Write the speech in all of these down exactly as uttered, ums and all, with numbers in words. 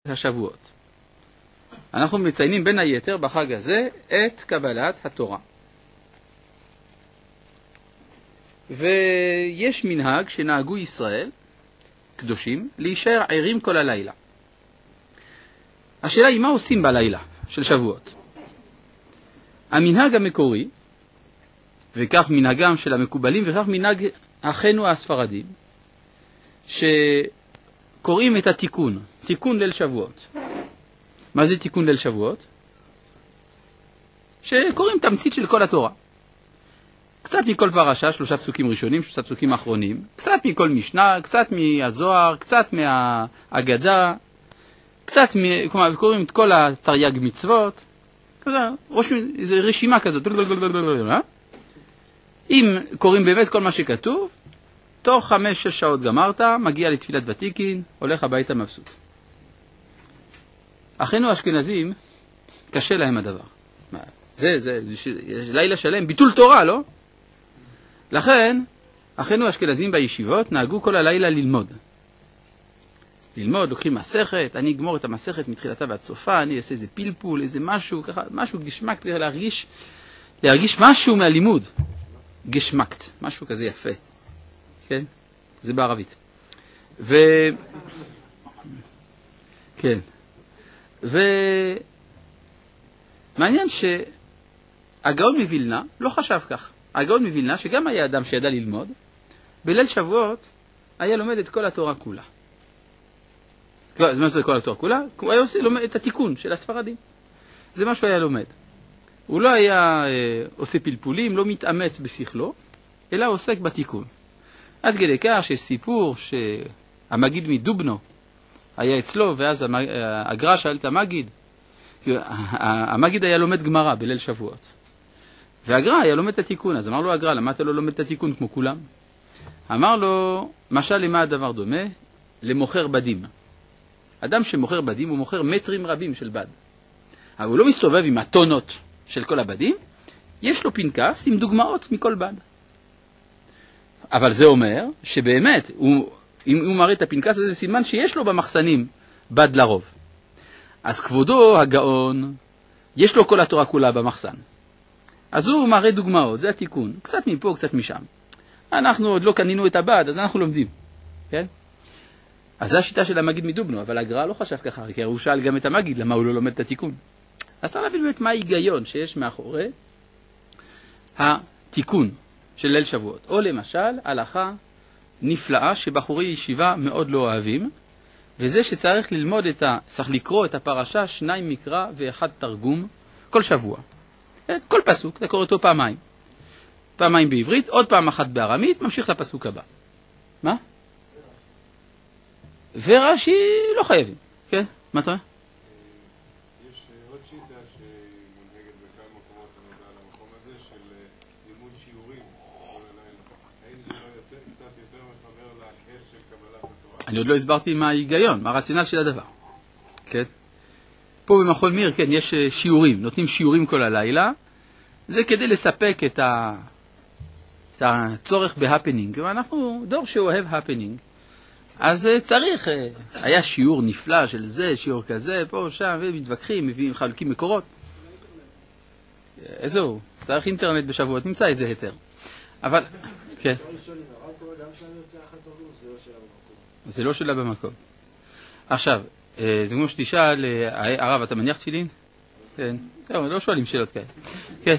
השבועות. אנחנו מציינים בין היתר בחג הזה את קבלת התורה. ויש מנהג שנהגו ישראל, קדושים, להישאר ערים כל הלילה. השאלה היא מה עושים בלילה של שבועות. המנהג המקורי, וכך מנהגם של המקובלים, וכך מנהג אחינו הספרדים, שקוראים את התיקון, תיקון ליל שבועות. מה זה תיקון ליל שבועות? שקוראים תמצית של כל התורה. קצת מכל פרשה, שלושה פסוקים ראשונים, שלושה פסוקים אחרונים, קצת מכל משנה, קצת מהזוהר, קצת מהאגדה, קצת, מ... כלומר, קוראים את כל התרי"ג מצוות, רושמים, איזו רשימה כזאת. אם קוראים באמת כל מה שכתוב, תוך חמש, שש שעות גמרת, מגיע לתפילת ותיקין, הולך הביתה מבסוט. אחינו האשכנזים, קשה להם הדבר. זה, זה, זה, לילה שלם, ביטול תורה, לא? לכן, אחינו האשכנזים בישיבות נהגו כל הלילה ללמוד. ללמוד, לוקחים מסכת, אני אגמור את המסכת מתחילתה ועד סופה, אני אעשה איזה פלפול, איזה משהו, ככה, משהו גשמקט, להרגיש, להרגיש משהו מהלימוד. גשמקט, משהו כזה יפה. כן? זה בערבית. ו... כן. ומעניין שהגאון מווילנה לא חשב כך. הגאון מווילנה, שגם היה אדם שידע ללמוד, בליל שבועות היה לומד את כל התורה כולה. אז מה זה כל התורה כולה? הוא היה עושה לומד את התיקון של הספרדים. זה מה שהוא היה לומד. הוא לא היה אה, עושה פלפולים, לא מתאמץ בשכלו, אלא עוסק בתיקון. עד כדי כך שיש סיפור שהמגיד מדובנו היה אצלו, ואז הגר"א שאל את המגיד, המגיד היה לומד גמרא בליל שבועות. והגר"א היה לומד את התיקון, אז אמר לו הגר"א, למה אתה לא לומד את התיקון כמו כולם? אמר לו, משל למה הדבר דומה? למוכר בדים. אדם שמוכר בדים, הוא מוכר מטרים רבים של בד. אבל הוא לא מסתובב עם הטונות של כל הבדים, יש לו פנקס עם דוגמאות מכל בד. אבל זה אומר שבאמת, הוא, אם הוא מראה את הפנקס הזה, זה סימן שיש לו במחסנים בד לרוב. אז כבודו הגאון, יש לו כל התורה כולה במחסן. אז הוא מראה דוגמאות, זה התיקון. קצת מפה, קצת משם. אנחנו עוד לא קנינו את הבד, אז אנחנו לומדים. כן? אז זו השיטה של המגיד מדובנו, אבל הגר"א לא חשב ככה, כי הוא שאל גם את המגיד, למה הוא לא לומד את התיקון. אז צריך להבין באמת מה ההיגיון שיש מאחורי התיקון של ליל שבועות. או למשל, הלכה נפלאה שבחורי ישיבה מאוד לא אוהבים, וזה שצריך ללמוד את ה... צריך לקרוא את הפרשה, שניים מקרא ואחד תרגום, כל שבוע. כל פסוק, אתה קורא אותו פעמיים. פעמיים בעברית, עוד פעם אחת בארמית, ממשיך לפסוק הבא. מה? ורש"י לא חייבים. כן? מה אתה רואה? יש עוד שיטה שמונהגת בכמה מקומות הנודע על המקום הזה של לימוד שיעורים כל הלילה. האם זה לא יותר, קצת יותר מחבר להקהל של קבלת התורה? אני עוד לא הסברתי מה ההיגיון, מה הרציונל של הדבר. כן? פה במכון מיר, כן, יש שיעורים, נותנים שיעורים כל הלילה. זה כדי לספק את, ה... את הצורך בהפנינג. ואנחנו דור שאוהב הפנינג. אז צריך, היה שיעור נפלא של זה, שיעור כזה, פה, שם, ומתווכחים, מביאים, חלקים מקורות. איזהו, צריך אינטרנט בשבועות, נמצא איזה היתר. אבל, כן. זה לא שלה במקום. עכשיו, זה כמו שתשאל, הרב, אתה מניח תפילין? כן. טוב, לא שואלים שאלות כאלה. כן.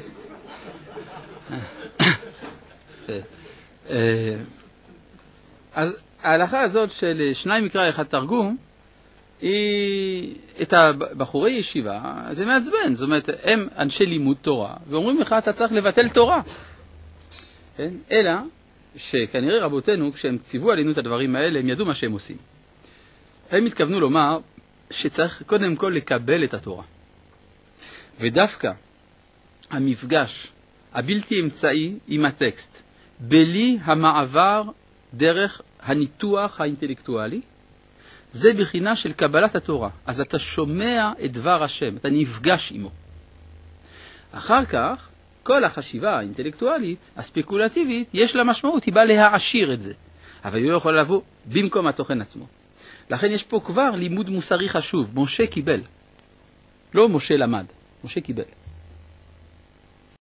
אז ההלכה הזאת של שניים מקרא אחד תרגום, היא את הבחורי ישיבה, זה מעצבן. זאת אומרת, הם אנשי לימוד תורה, ואומרים לך, אתה צריך לבטל תורה. כן? אלא, שכנראה רבותינו, כשהם ציוו עלינו את הדברים האלה, הם ידעו מה שהם עושים. הם התכוונו לומר, שצריך קודם כל לקבל את התורה. ודווקא המפגש הבלתי אמצעי עם הטקסט, בלי המעבר דרך הניתוח האינטלקטואלי, זה בחינה של קבלת התורה. אז אתה שומע את דבר השם, אתה נפגש עמו. אחר כך, כל החשיבה האינטלקטואלית, הספקולטיבית, יש לה משמעות, היא באה להעשיר את זה. אבל היא לא יכולה לבוא במקום התוכן עצמו. לכן יש פה כבר לימוד מוסרי חשוב. משה קיבל. לא משה למד, משה קיבל.